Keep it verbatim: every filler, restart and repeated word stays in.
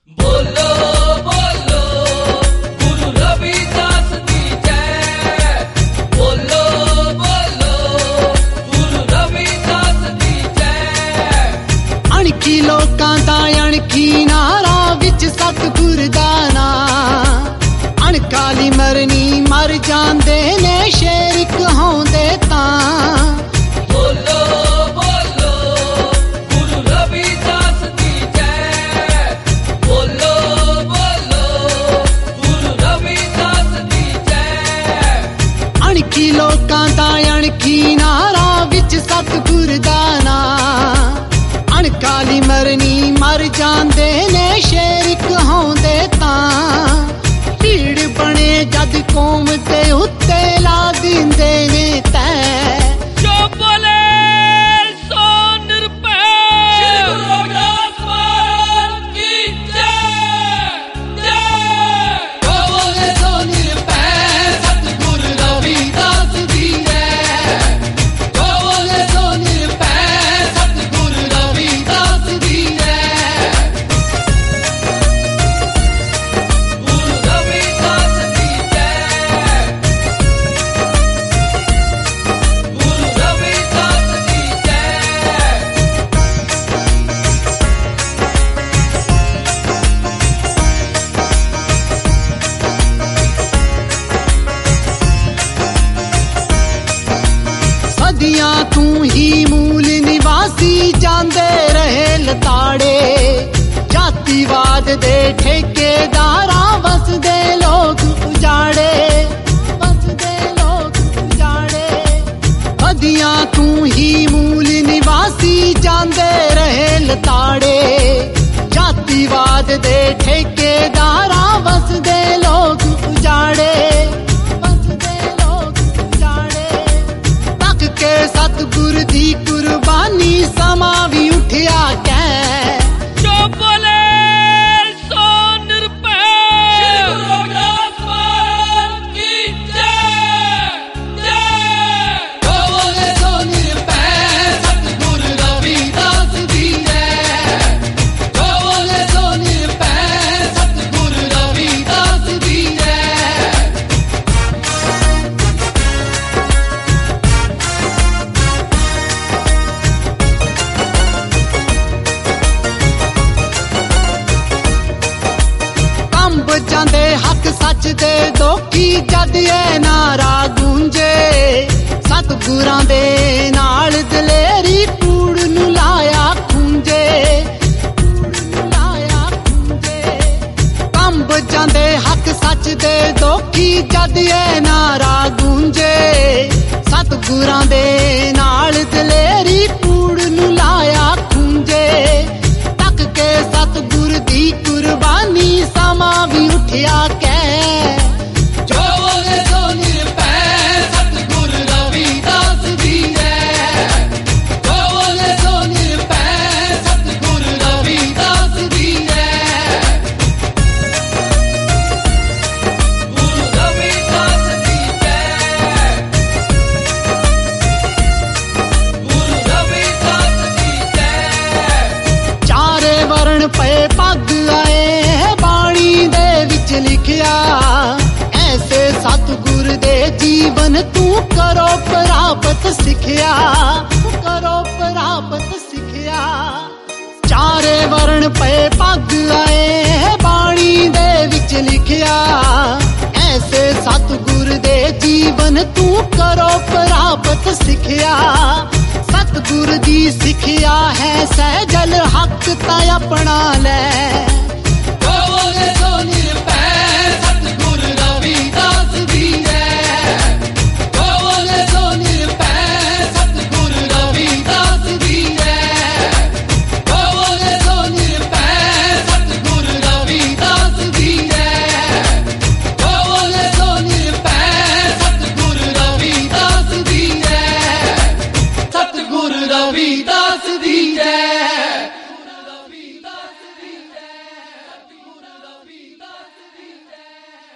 बोलो बोलो गुरु रविदास की जय। बोलो बोलो गुरु रविदास की जय। अणखी लोकां दा अणखी नारा विच सतगुर दा नां। अणकाली मरनी मर जांदे ने शेर कहाउंदे तां। बोलो बोलो गुरु रविदास की जय। बोलो बोलो गुरु रविदास की जय। अणखी लोकां दा अणखी नारा विच सतगुर दा नां। अणकाली मरनी मर जांदे ने शेर कहाउंदे तां। भीड़ बने जद कौम दे उत्ते ला दिंदे ने तै। जो बोले सो निरभय। श्री गुरु रविदास महाराज की जय जय। जो बोले सो निरभय सतगुर रविदास दी जय। जो बोले सो निरभय सतगुर रविदास दी जय। गुरु रविदास की जय। गुरु रविदास की जय। सदियां तू ही मूल निवासी जांदे रहे लताड़े। जातिवाद दे ठेकेदारां वसदे लोग उजाड़े। वसदे लोग उजाड़े। सदियां तू ही मूल निवासी जांदे रहे लताड़े। जातिवाद दे ठेकेदारां वसदे लोग उजाड़े। वसदे लोग उजाड़े। तक के सतगुर दी कुर्बानी समा भी उठिया कै। जो बोले सो निरभय। श्री गुरु रविदास महाराज की जय जय। जो बोले सो निरभय सतगुर रविदास दी जय। जो बोले सो निरभय सतगुर रविदास दी जय। कंब जांदे हक सच दे दोखी जद ये नारा गूंजे। सतगुरां दे नाल दलेरी कूड़ नूं लाया खूंजे। कूड़ नूं लाया खूंजे। कंब जांदे हक सच दे दोखी जद ये नारा गूंजे। सतगुरां दे नाल दलेरी कूड़ नूं लाया खूंजे। तक के सतगुर दी कुर्बानी समा भी उठिया कै। जो बोले सो निरभय सतगुर रविदास दी जय। जो बोले सो निरभय सतगुर रविदास दी जय। गुरु रविदास की जय। गुरु रविदास की जय। चारे वरण पे पग आए बाणी दे विच लिखिया। ऐसे सतगुर दे जीवन तू करो प्राप्त सिखिया। करो प्राप्त सिखिया। चारे वरण पे पग आए बाणी दे विच लिखिया। ऐसे सतगुर दे जीवन तू करो प्राप्त सिखिया। सतगुर दी सिखिया है सहजल हक ता अपना ले।